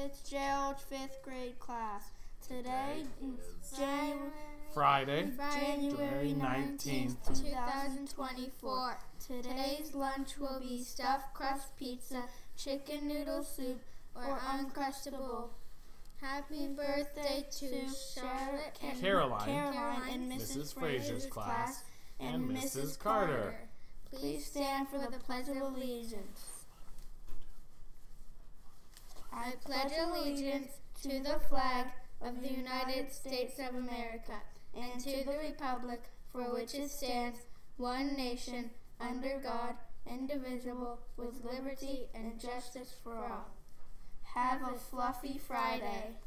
Fitzgerald 5th grade class. Today is January 19th, 2024. Today's lunch will be stuffed crust pizza, chicken noodle soup, or Uncrustable. Happy birthday to Charlotte and Caroline and Mrs. Frazier's class, and Mrs. Carter. Please stand for the Pledge of Allegiance. I pledge allegiance to the flag of the United States of America and to the republic for which it stands, one nation, under God, indivisible, with liberty and justice for all. Have a fluffy Friday.